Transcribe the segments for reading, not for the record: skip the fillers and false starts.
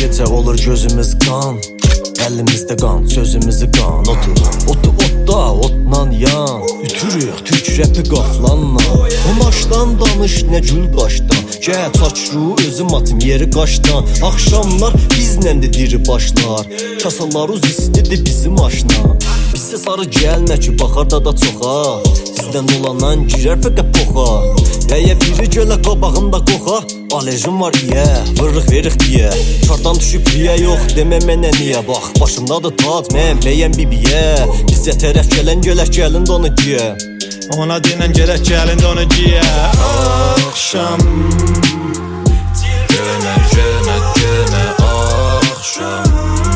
gecə olur gözümüz qan, əlimizdə qan, sözümüzü qan. Otu otda, otla yan, ütürük türk rəpi qaflanla. O maşdan danış, nə gül qaşdan, gəl çaçru, özüm atım yeri qaşdan. Axşamlar bizləndir diri başlar, kasalaruz istidir bizim aşna. Bizə sarı gəlmə ki, baxar da çoxa, bizdən dolanan girər fəqət poxa. Əyə biri gölə qabağında qoxa, alerjim var iyə, vırrıq veriq deyə. Çardan düşüb riyə yox, demə mənə niyə. Bax, başımdadır tac, mən bəyəm bibiyə. Bizə tərəf gələn gələk gəlin də onu giyə. Ona dinən gələk gəlin də onu giyə. Axşam Gönə, gönə, gönə axşam.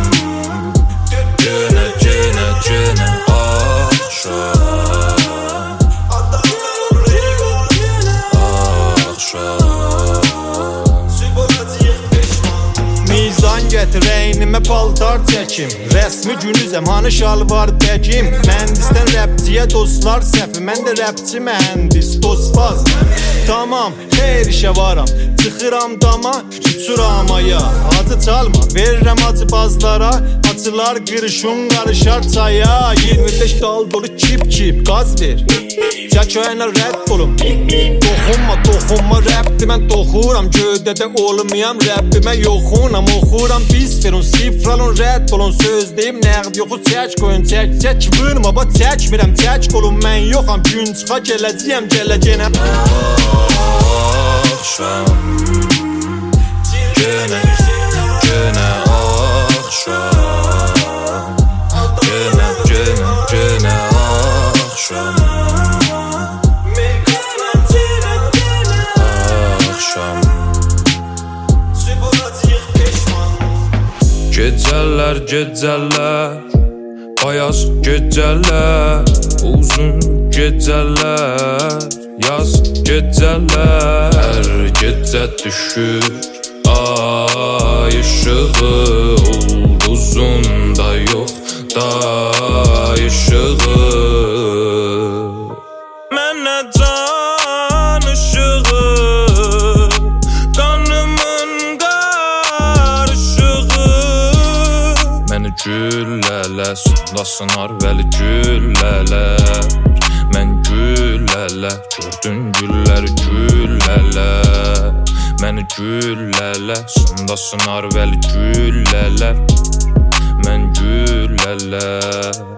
Gönə, gönə, gönə axşam. Mizan gətir, əynimə paltar çəkim. Rəsmi günüzəm, hanı şalvar bəkim. Mühəndisdən rəpçiyə dostlar səhvi, mən də rəpçi mühəndis, dostbaz. Tamam, xeyr işə varam, çıxıram dama, uçuramaya. Acı çalma, verirəm acı bazlara, acılar qırışın qarışar çaya. 25 dal dolu kip kip, qaz ver, çəköyənə rədd olum. Toxunma, toxunma, rəpdir mən toxuram. Gövdədə olmayam, rəbbimə yoxunam. Oxuram, pis verin, sifralın, rədd olun. Söz deyim, nəqd yoxu çək qoyun. Çək, çək, vırma, ba çəkmirəm, çək qolum. Mən yoxam, gün çıxa gələcəyəm, gələcəyəm. Axşam Gönə, gönə axşam. Gönə, gönə, gönə axşam. Gecələr, gecələr, ayaz gecələr, uzun gecələr, yaz gecələr. Hər gecə düşür ay işığı, ulduzunda yox da işığı. Mənə can işığı, qanımın qarışığı. Məni güllələ, sunlasınar vəli güllələr. Mən güllələ, gördün güllər güllələr. Məni güllələ, sunlasınar vəli güllələr. Mən güllələr.